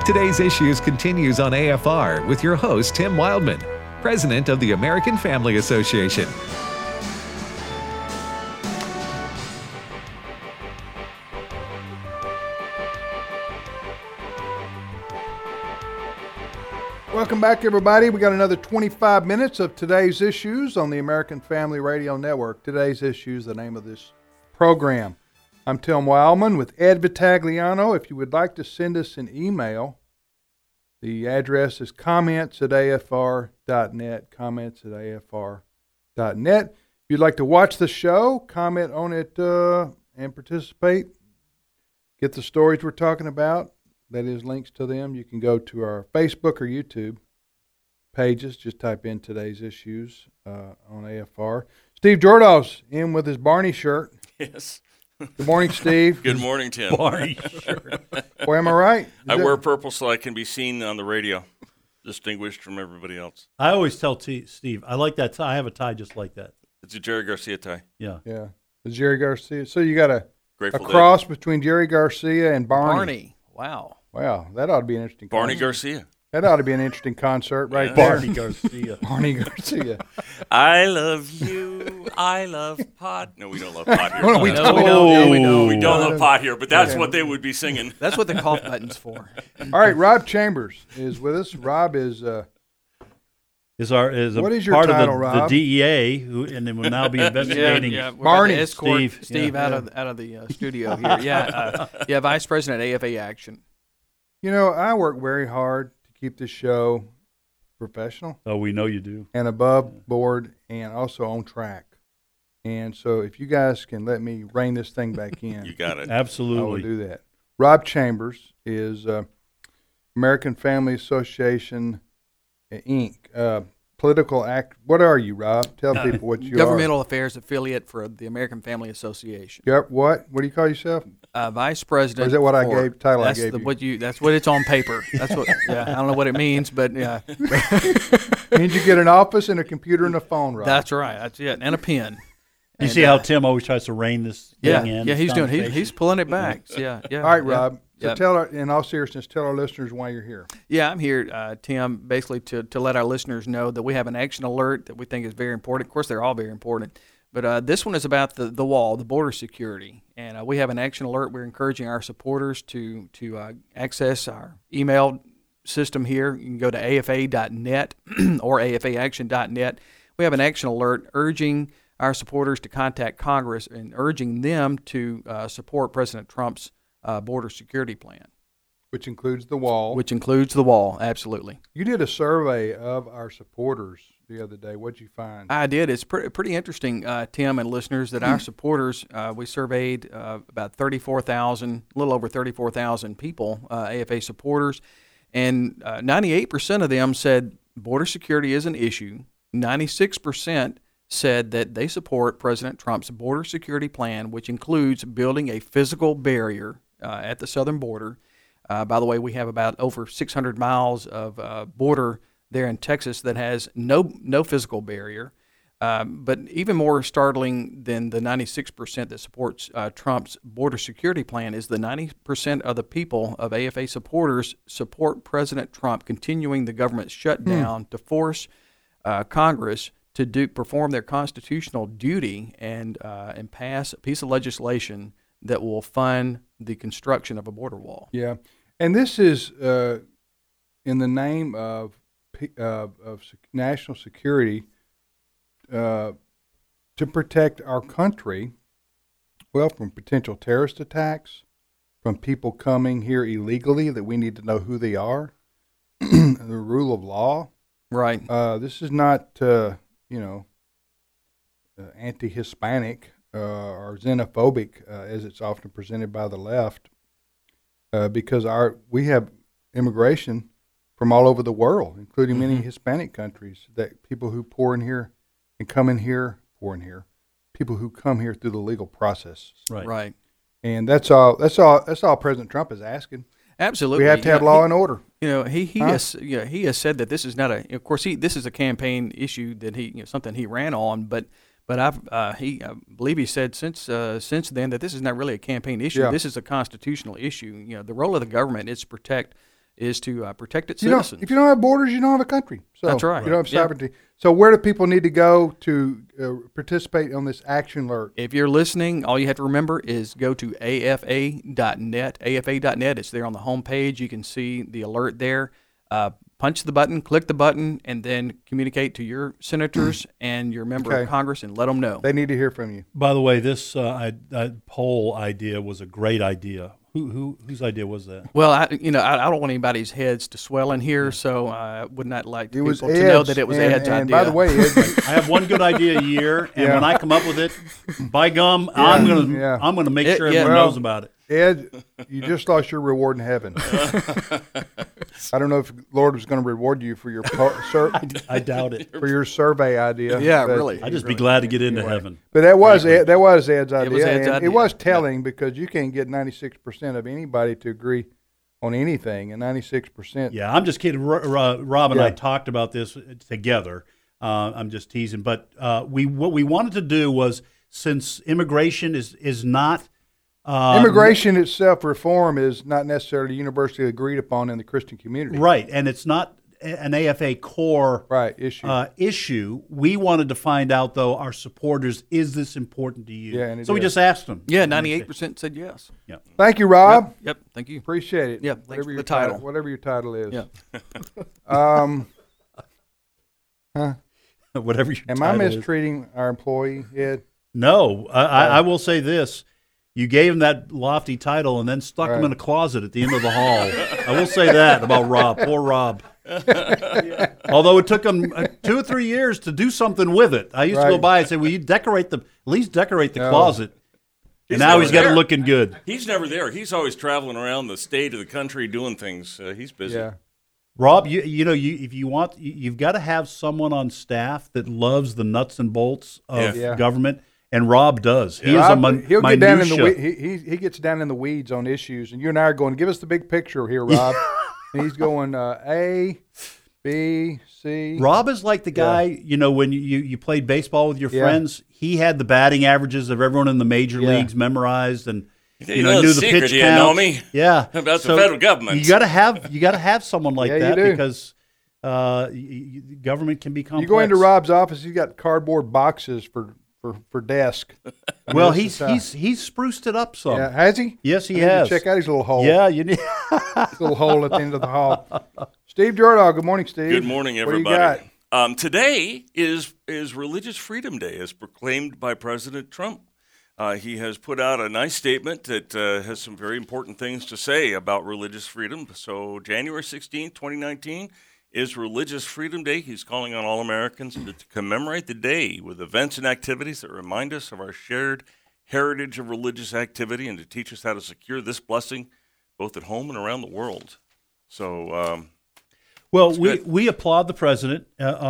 Today's Issues continues on AFR with your host, Tim Wildman, President of the American Family Association. Welcome back, everybody. We got another 25 minutes of Today's Issues on the American Family Radio Network. Today's Issues, the name of this program. I'm Tim Wildman with Ed Vitagliano. If you would like to send us an email, the address is comments@afr.net, comments@afr.net. If you'd like to watch the show, comment on it and participate, get the stories we're talking about. That is links to them. You can go to our Facebook or YouTube pages. Just type in Today's Issues on AFR. Steve Jordahl's in with his Barney shirt. Yes. Good morning, Steve. Good morning, Tim. Barney shirt. Boy, am I right? I wear purple so I can be seen on the radio, distinguished from everybody else. I always tell Steve, I like that tie. I have a tie just like that. It's a Jerry Garcia tie. Yeah. Yeah. It's Jerry Garcia. So you got a Grateful cross between Jerry Garcia and Barney. Wow. Wow, that ought to be an interesting Barney concert. Garcia. That ought to be an interesting concert right Yeah. there. Barney Garcia. Barney Garcia. I love you. I love pot. No, we don't love pot here. No, we No, we don't. No, we don't. We don't love pot here, but that's Okay. what they would be singing. That's what the cough button's for. All right, Rob Chambers is with us. Rob is Is a What is your part title, of the Rob? DEA, who and then will now be investigating. We're about Barney. to escort Steve. Steve Yeah. out of the studio here. Yeah, Vice President AFA Action. you know, I work very hard to keep this show professional Oh, we know you do. and above board and also on track. And so if you guys can let me rein this thing back in. You got it. I will Absolutely. do that. Rob Chambers is American Family Association, Inc. Political act. What are you, Rob? Tell people what you Governmental Affairs Affiliate for the American Family Association. are. What? What do you call yourself? Vice President. Or is that what I for- gave- title I that's gave the, you? What you? That's what it's on paper. That's what. Yeah, I don't know what it means, but yeah, Means you get an office and a computer and a phone, Rob. that's right. That's it, and a pen. You And, see how Tim always tries to rein this Yeah, thing in? yeah, he's this doing. conversation? He's pulling it back. So, yeah. All right, yeah. Rob. So Yeah. tell our, in all seriousness, tell our listeners why you're here. Yeah, I'm here, Tim, basically to let our listeners know that we have an action alert that we think is very important. Of course, they're all very important. But this one is about the wall, the border security. And we have an action alert. We're encouraging our supporters to access our email system here. You can go to afa.net or afaaction.net. We have an action alert urging our supporters to contact Congress and urging them to support President Trump's border security plan. Which includes the wall. Which includes the wall, absolutely. You did a survey of our supporters the other day. What'd you find? I did. It's pretty interesting, Tim and listeners, that our supporters, we surveyed about 34,000, a little over 34,000 people, AFA supporters, and 98% of them said border security is an issue. 96% said that they support President Trump's border security plan, which includes building a physical barrier at the southern border. By the way, we have about over 600 miles of border there in Texas that has no physical barrier. But even more startling than the 96% that supports Trump's border security plan is the 90% of the people of AFA supporters support President Trump continuing the government shutdown to force Congress to perform their constitutional duty and pass a piece of legislation that will fund the construction of a border wall. Yeah. And this is in the name of national security to protect our country, well, from potential terrorist attacks, from people coming here illegally that we need to know who they are, the rule of law. Right. This is not, anti-Hispanic or xenophobic as it's often presented by the left, because we have immigration from all over the world, including many Hispanic countries, that people who pour in here and come in here, people who come here through the legal process. Right. And that's all President Trump is asking. Absolutely. We have to have law and order. He has said that this is not of course this is a campaign issue that something he ran on, but I believe he said since then that this is not really a campaign issue. Yeah. This is a constitutional issue. The role of the government is to protect is to protect its You know, citizens. if you don't have borders, you don't have a country. So That's right. You don't have Yeah. sovereignty. So where do people need to go to participate on this action alert? If you're listening, all you have to remember is go to afa.net. afa.net. It's there on the home page. You can see the alert there. Punch the button, click the button, and then communicate to your senators and your member Okay. of Congress and let them know. They need to hear from you. By the way, this poll idea was a great idea. Whose idea was that? Well, I don't want anybody's heads to swell in here, so I would not like It was people to know Ed's, that it was and, Ed's and idea. by the way, Ed, I have one good idea a year, and Yeah. when I come up with it, by gum, I'm Yeah. gonna make sure Yeah. everyone Well, knows about it. Ed, you just lost your reward in heaven. I don't know if the Lord was going to reward you for your I doubt it. for your survey idea. Yeah, but- really. I'd just be glad to get into heaven. But that was Ed's idea. was Ed's and idea. It was telling because you can't get 96% of anybody to agree on anything, and 96%. Yeah, I'm just kidding. Rob and I Yeah. talked about this together. I'm just teasing, but what we wanted to do was, since immigration is not Immigration itself, reform is not necessarily universally agreed upon in the Christian community. right, and it's not an AFA core Right, issue. issue. We wanted to find out, though, our supporters, is this important to you? Yeah, and it so we is. just asked them. Yeah, 98% said yes. Yeah. Thank you, Rob. Yep, thank you. Appreciate it. Yeah, thanks whatever for your the title. Whatever your title is. Yeah. Whatever your Am I title is. mistreating our employee, Ed? No, I will say this. You gave him that lofty title and then stuck him Right. in a closet at the end of the hall. I will say that about Rob. Poor Rob. Although it took him 2 or 3 years to do something with it. I used to go Right. by and say, "Will you at least decorate the No. closet?" He's And now never he's got it there. looking good. He's never there. He's always traveling around the state of the country doing things. He's busy. Yeah. Rob, if you want, you've got to have someone on staff that loves the nuts and bolts of Yeah. government, and Rob does. He is Rob, a he'll get down in the minutia. he gets down in the weeds on issues, and you and I are going, give us the big picture here, Rob. And he's going A, B, C. Rob is like the guy, when you played baseball with your Yeah. friends, he had the batting averages of everyone in the major Yeah. leagues memorized, and You know knew the the secret, pitch you count. know me? Yeah, About the federal government. You got to have someone like Yeah, you that do. because government can be complex. You go into Rob's office, he's got cardboard boxes for desk. Well, This he's is, spruced it up some. yeah, has he? Yes, he I need to has. check out his little hole. Yeah, you need. His little hole at the end of the hall. Steve Jordahl, good morning, Steve. Good morning, What do you everybody. got? Today is Religious Freedom Day, as proclaimed by President Trump. He has put out a nice statement that has some very important things to say about religious freedom. So January 16, 2019 is Religious Freedom Day. He's calling on all Americans to commemorate the day with events and activities that remind us of our shared heritage of religious activity and to teach us how to secure this blessing both at home and around the world. So Well, good. we applaud the president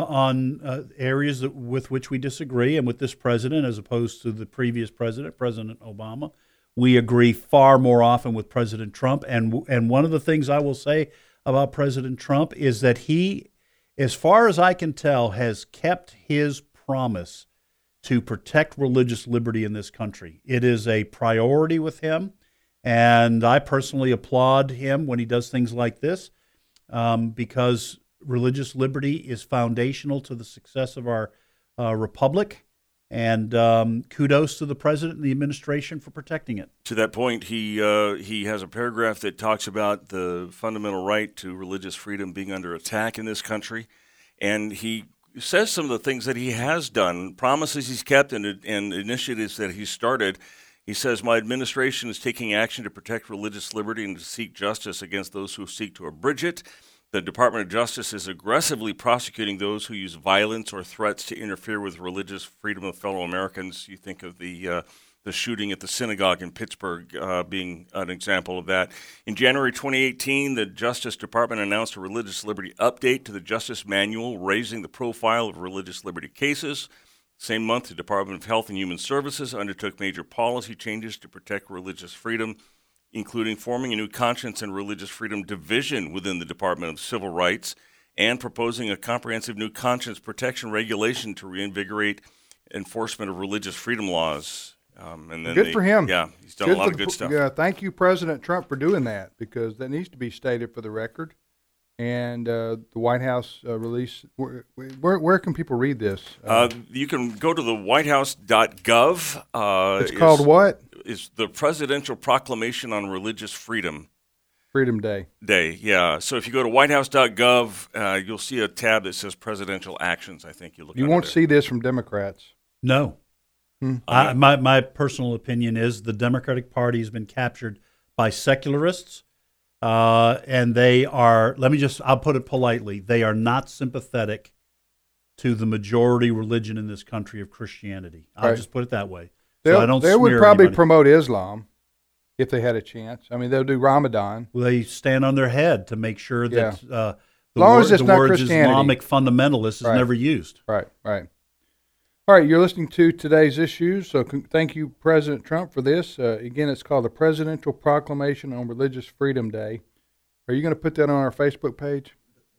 on areas with which we disagree, and with this president, as opposed to the previous president, President Obama, we agree far more often with President Trump. And one of the things I will say about President Trump is that he, as far as I can tell, has kept his promise to protect religious liberty in this country. It is a priority with him, and I personally applaud him when he does things like this. Because religious liberty is foundational to the success of our republic, and kudos to the president and the administration for protecting it. to that point, he has a paragraph that talks about the fundamental right to religious freedom being under attack in this country, and he says some of the things that he has done, promises he's kept, and initiatives that he's started. He says, "My administration is taking action to protect religious liberty and to seek justice against those who seek to abridge it. The Department of Justice is aggressively prosecuting those who use violence or threats to interfere with religious freedom of fellow Americans." You think of the shooting at the synagogue in Pittsburgh being an example of that. In January 2018, the Justice Department announced a religious liberty update to the Justice Manual, raising the profile of religious liberty cases. Same month, the Department of Health and Human Services undertook major policy changes to protect religious freedom, including forming a new Conscience and Religious Freedom Division within the Department of Civil Rights and proposing a comprehensive new conscience protection regulation to reinvigorate enforcement of religious freedom laws. And then Good for him. Yeah, he's done a lot of good stuff. Yeah, thank you, President Trump, for doing that, because that needs to be stated for the record. And the White House release. Where can people read this? You can go to the whitehouse.gov. It's called what? It's the Presidential Proclamation on Religious Freedom. Freedom Day. Yeah. So if you go to whitehouse.gov, you'll see a tab that says Presidential Actions. I think you look. You won't see this from Democrats. No. My personal opinion is the Democratic Party has been captured by secularists, and they are. I'll put it politely. They are not sympathetic to the majority religion in this country of Christianity. I'll just put it that way. They would probably promote Islam if they had a chance. I mean, they'll do Ramadan. Well, they stand on their head to make sure that the word Islamic fundamentalist is never used. Right. All right, you're listening to today's issues, so thank you, President Trump, for this. Again, it's called the Presidential Proclamation on Religious Freedom Day. Are you going to put that on our Facebook page?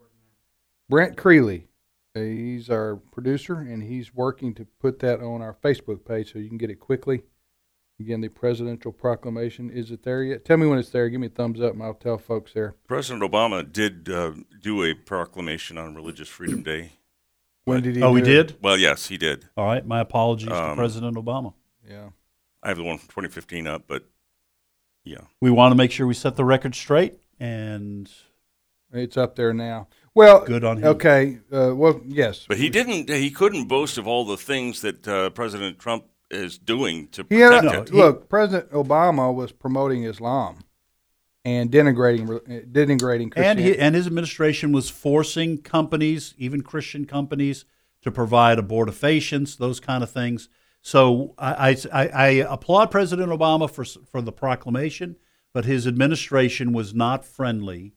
Brent Creeley, he's our producer, and he's working to put that on our Facebook page so you can get it quickly. Again, the Presidential Proclamation. Is it there yet? Tell me when it's there. Give me a thumbs up, and I'll tell folks there. President Obama did do a proclamation on Religious Freedom Day. When did he he did? Well, yes, he did. All right. My apologies to President Obama. Yeah. I have the one from 2015 up, but yeah. We want to make sure we set the record straight, and it's up there now. Well, good on him. Okay. Well, yes. But he couldn't boast of all the things that President Trump is doing to protect it. Look, President Obama was promoting Islam and denigrating Christianity. And his administration was forcing companies, even Christian companies, to provide abortifacients, those kind of things. So I applaud President Obama for the proclamation, but his administration was not friendly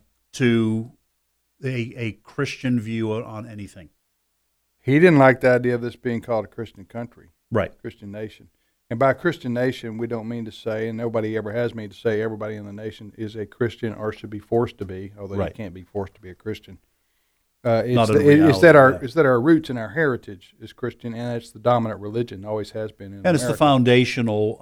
to a Christian view on anything. He didn't like the idea of this being called a Christian country. Right. Christian nation. And by Christian nation, we don't mean to say, and nobody ever has meant to say, everybody in the nation is a Christian or should be forced to be, although you can't be forced to be a Christian. It's that our roots and our heritage is Christian, and it's the dominant religion, always has been in America. It's the foundational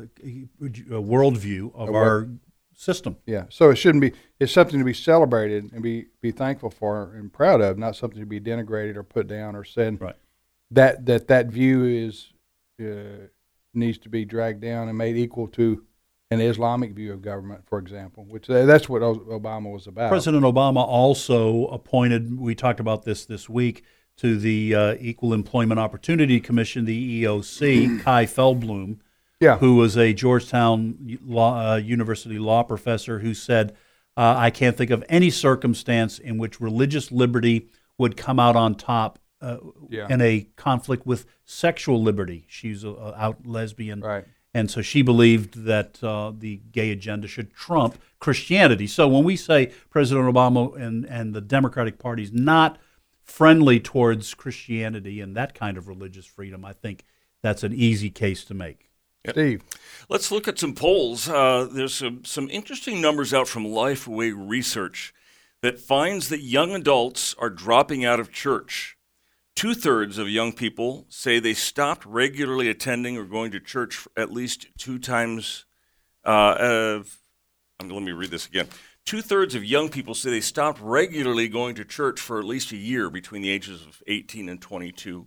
worldview of our system. Yeah, so it's something to be celebrated and be thankful for and proud of, not something to be denigrated or put down or said. Right. That view is needs to be dragged down and made equal to an Islamic view of government, for example, which that's what Obama was about. President Obama also appointed, we talked about this week, to the Equal Employment Opportunity Commission, the EEOC, Kai Feldblum, who was a Georgetown University law professor who said, I can't think of any circumstance in which religious liberty would come out on top in a conflict with sexual liberty. She's an out lesbian. Right. And so she believed that the gay agenda should trump Christianity. So when we say President Obama and the Democratic Party is not friendly towards Christianity and that kind of religious freedom, I think that's an easy case to make. Yep. Steve. Let's look at some polls. There's some interesting numbers out from Lifeway Research that finds that young adults are dropping out of church. 2/3 of young people say they stopped regularly attending or going to church at least 2 times. Let me read this again. 2/3 of young people say they stopped regularly going to church for at least a year between the ages of 18 and 22.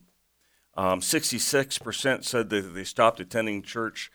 66% said that they stopped attending church,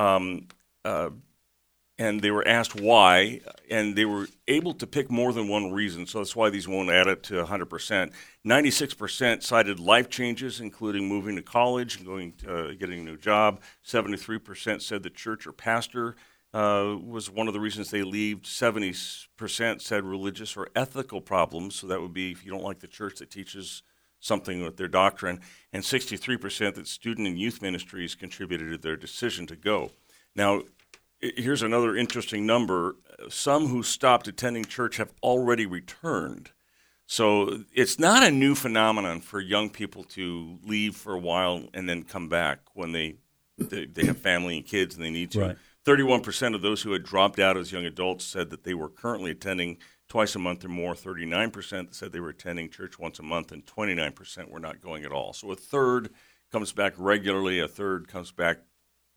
and they were asked why, and they were able to pick more than one reason, so that's why these won't add up to 100%. 96% cited life changes, including moving to college and getting a new job. 73% said the church or pastor was one of the reasons they leave. 70% said religious or ethical problems, so that would be if you don't like the church that teaches something with their doctrine, and 63% that student and youth ministries contributed to their decision to go. Now, here's another interesting number. Some who stopped attending church have already returned. So it's not a new phenomenon for young people to leave for a while and then come back when they have family and kids and they need to. Right. 31% of those who had dropped out as young adults said that they were currently attending twice a month or more. 39% said they were attending church once a month, and 29% were not going at all. So a third comes back regularly, a third comes back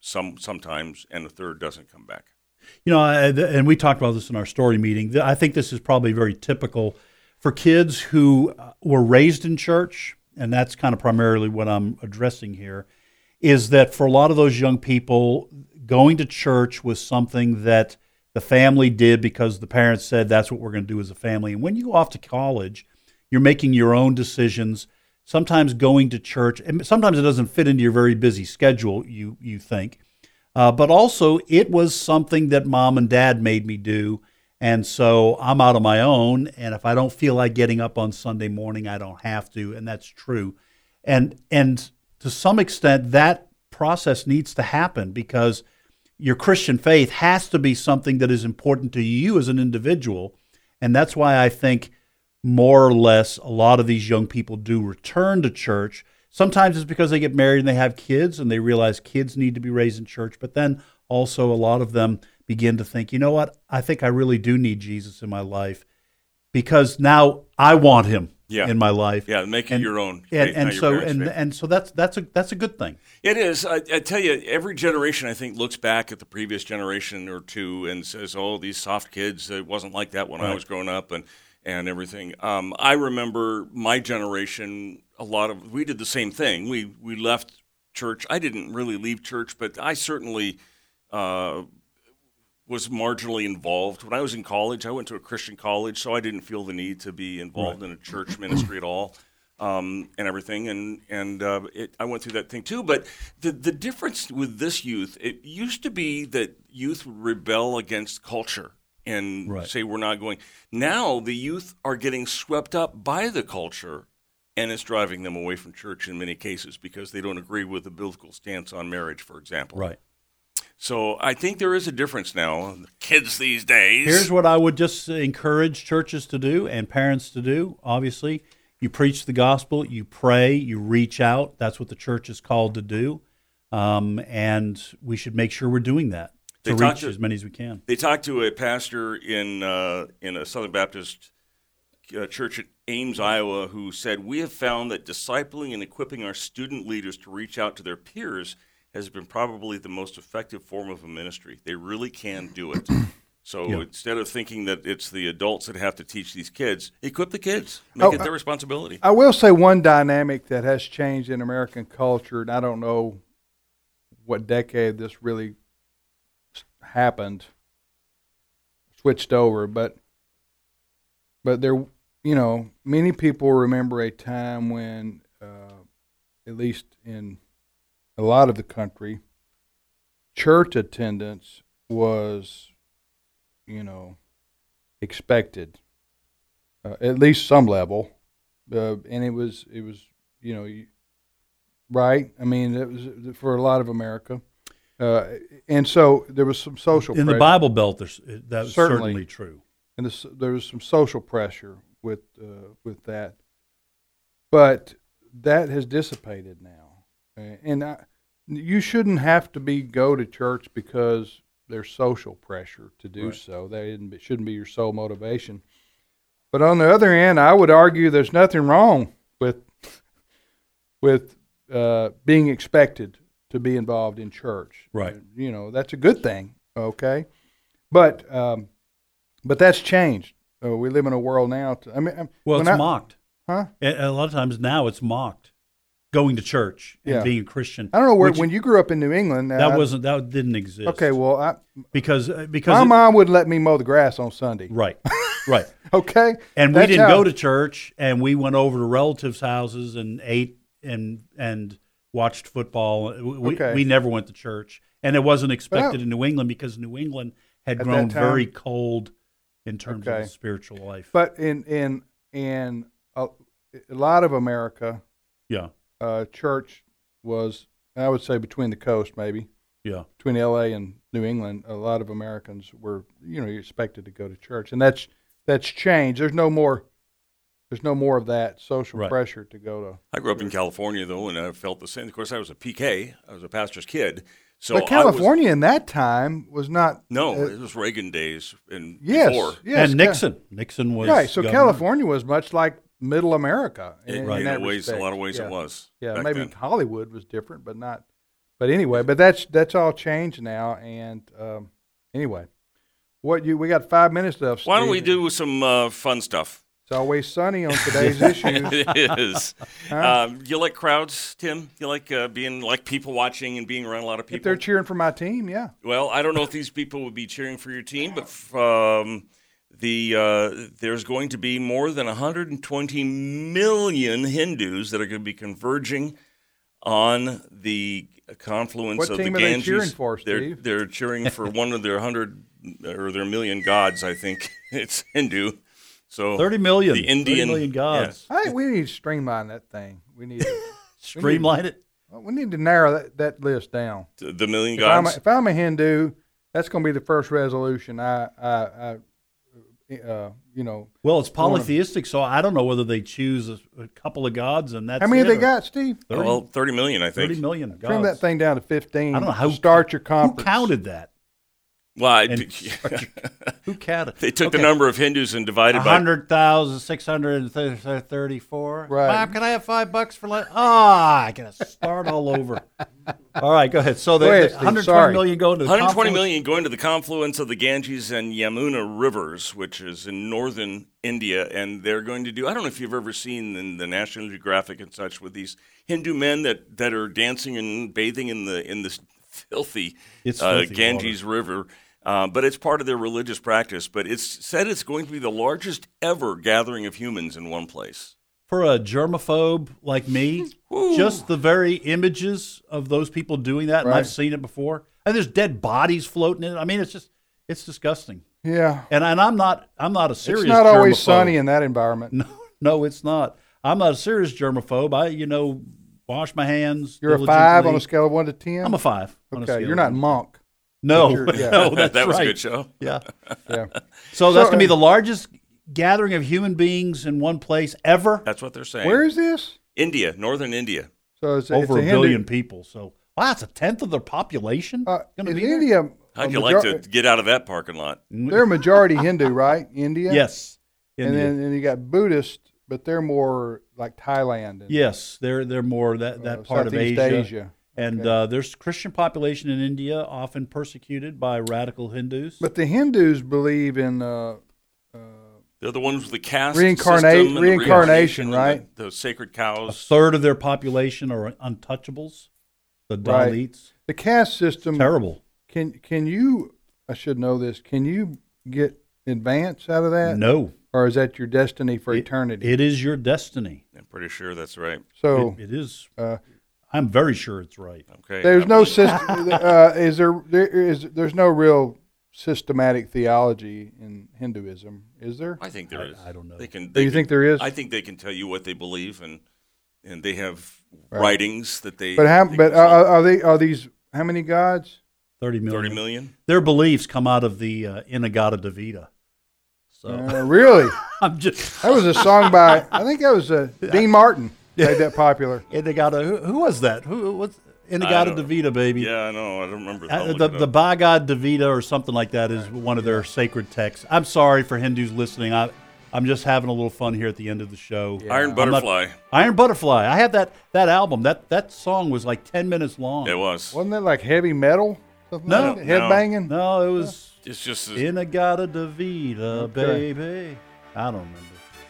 sometimes, and a third doesn't come back. You know, and we talked about this in our story meeting. I think this is probably very typical for kids who were raised in church, and that's kind of primarily what I'm addressing here, is that for a lot of those young people, going to church was something that the family did because the parents said that's what we're going to do as a family. And when you go off to college, you're making your own decisions. Sometimes going to church, and sometimes it doesn't fit into your very busy schedule, you think. But also, it was something that mom and dad made me do, and so I'm out on my own, and if I don't feel like getting up on Sunday morning, I don't have to, and that's true. And to some extent, that process needs to happen because your Christian faith has to be something that is important to you as an individual, and that's why I think more or less a lot of these young people do return to church. Sometimes it's because they get married and they have kids and they realize kids need to be raised in church, but then also a lot of them begin to think, you know what, I think I really do need Jesus in my life because now I want him in my life. Yeah, make it your own. And so that's a good thing. It is. I tell you, every generation I think looks back at the previous generation or two and says, "Oh, these soft kids, it wasn't like that when I was growing up," and everything. I remember my generation. We did the same thing. We left church. I didn't really leave church, but I certainly was marginally involved. When I was in college, I went to a Christian college, so I didn't feel the need to be involved in a church ministry at all, and everything. And I went through that thing too. But the difference with this youth, it used to be that youth would rebel against culture and say we're not going. Now the youth are getting swept up by the culture, and it's driving them away from church in many cases because they don't agree with the biblical stance on marriage, for example. Right. So I think there is a difference now. The kids these days. Here's what I would just encourage churches to do and parents to do. Obviously, you preach the gospel, you pray, you reach out. That's what the church is called to do, and we should make sure we're doing that to reach as many as we can. They talked to a pastor in a Southern Baptist church at Ames, Iowa, who said, "We have found that discipling and equipping our student leaders to reach out to their peers has been probably the most effective form of a ministry. They really can do it." So instead of thinking that it's the adults that have to teach these kids, equip the kids. Make it their responsibility. I will say one dynamic that has changed in American culture, and I don't know what decade this really happened, switched over, but there, many people remember a time when, at least in a lot of the country, church attendance was, expected, at least some level, and it was, right. I mean, it was for a lot of America, and so there was some social in pressure. the Bible Belt. That's certainly true, and there was some social pressure with that, but that has dissipated now, and you shouldn't have to go to church because there's social pressure to do so. That shouldn't be your sole motivation. But on the other hand, I would argue there's nothing wrong with being expected to be involved in church. Right. That's a good thing. Okay, but that's changed. We live in a world now. It's mocked. Huh? A lot of times now it's mocked. Going to church and being a Christian. I don't know when you grew up in New England. That didn't exist. Okay, well, because my mom wouldn't let me mow the grass on Sunday. Right. Okay, and we didn't go to church, and we went over to relatives' houses and ate and watched football. We never went to church, and it wasn't expected in New England because New England had grown very cold in terms of the spiritual life. But in a lot of America, church was, I would say, between the coast, maybe. Yeah. Between L.A. and New England, a lot of Americans were, expected to go to church, and that's changed. There's no more of that social pressure to go to. I grew up in California, though, and I felt the same. Of course, I was a PK. I was a pastor's kid. So but California in that time was not. No, it was Reagan days and before. Yes, and Nixon. Nixon was right. So governor. California was much like Middle America. In a lot of ways, it was. Yeah, maybe then. Hollywood was different, but But anyway, that's all changed now. And anyway, we got 5 minutes left. Why don't Steve. we do some fun stuff? It's always sunny on today's issues. It is. Huh? You like crowds, Tim? You like being like people watching and being around a lot of If people? they're cheering for my team, yeah. Well, I don't know if these people would be cheering for your team, but there's going to be more than 120 million Hindus that are going to be converging on the confluence What of team the are they Ganges. cheering for, Steve? They're cheering for one of their 100 or their million gods. I think it's Hindu. So 30 million. The Indian 30 million gods. I think we need to streamline that thing. We need to, Streamline it. we need to narrow that list down. the million If I'm, gods. if I'm a Hindu, that's going to be the first resolution. Well, it's polytheistic, so I don't know whether they choose a couple of gods and that's How many it, have they or got, Steve? 30 million, I think. 30 million gods. Trim that thing down to 15. I don't know how Start your who conference. counted that. Well, Who counted? they took Okay. the number of Hindus and divided by 100,634. Right. Mom, can I have $5 for lunch? I gotta start all over. All right, go ahead. So Go ahead, the Steve. 120 Sorry. million going to the 120 confluence? million going to the confluence of the Ganges and Yamuna rivers, which is in northern India, and they're going to do. I don't know if you've ever seen in the National Geographic and such with these Hindu men that are dancing and bathing in this filthy, It's filthy Ganges River. But it's part of their religious practice. But it's said it's going to be the largest ever gathering of humans in one place. For a germaphobe like me, just the very images of those people doing that, and Right. I've seen it before. And there's dead bodies floating in it. I mean, it's disgusting. Yeah. And I'm not a serious. It's not always germaphobe. sunny in that environment. No, it's not. I'm not a serious germaphobe. I wash my hands. You're a 5 diligently. on a scale of 1 to 10? I'm a 5. on a Okay, scale you're of not 1. Monk. No, Yeah. no, that's that was right. a good show. Yeah. Yeah. So that's going to be the largest gathering of human beings in one place ever. That's what they're saying. Where is this? India, northern India? So it's Over it's a Hindu- billion people. So wow, it's a tenth of their population. Is Gonna be there? India? How'd you like to get out of that parking lot? They're majority Hindu, right? India. Yes. And India. then you got Buddhist, but they're more like Thailand. And, Yes, they're more that part of Southeast Asia. And Okay. there's Christian population in India, often persecuted by radical Hindus. But the Hindus believe in They're the ones with the caste Reincarnate- system and the reincarnation, and right? The sacred A cows. third of their population are untouchables. The Right. Dalits. the caste system. Terrible. Can you? I should know this. Can you get advance out of that? No. Or is that your destiny for eternity? It is your destiny. I'm pretty sure that's right. So It is. uh, I'm very sure it's right. Okay. there's I no believe- system. There's no real systematic theology in Hinduism, is there? I think there is. I don't know. They can. Do They you can- think there is? I think they can tell you what they believe, and they have Right. writings that they. But how? they But consult. are these how many gods? 30 million. 30 million. Their beliefs come out of the Inagata Devita. So Really? I'm just That was a song by I think that was Dean Martin made that popular. Inagata. Who was that? Who was Inagata don't- Devita, baby? Yeah, I know. I don't remember. I'll look The it up. Bhagavad Devita or something like that is one of their sacred texts. I'm sorry for Hindus listening. I'm just having a little fun here at the end of the show. Iron I'm not- Butterfly. Iron Butterfly. I had that album. That song was like 10 minutes long. It was. Wasn't that like heavy metal? Something No. like that? Headbanging? No, it was It's just. Inagata Devita, Okay. baby. I don't remember.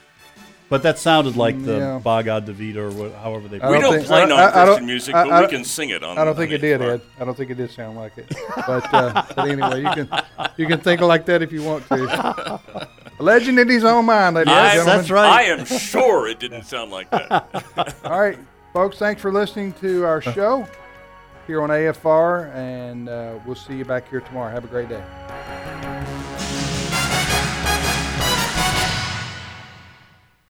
But that sounded like the Yeah. Bhagavad Devita or however they I we don't don't think- play I- I non-Christian don't- music, I- but I we don't- can sing it on. I don't think on it did, AFR. Ed. I don't think it did sound like it. But anyway, you can think like that if you want to. A legend in his own mind, ladies and I- gentlemen. That's right. I am sure it didn't sound like that. All right, folks, thanks for listening to our show here on AFR, and we'll see you back here tomorrow. Have a great day.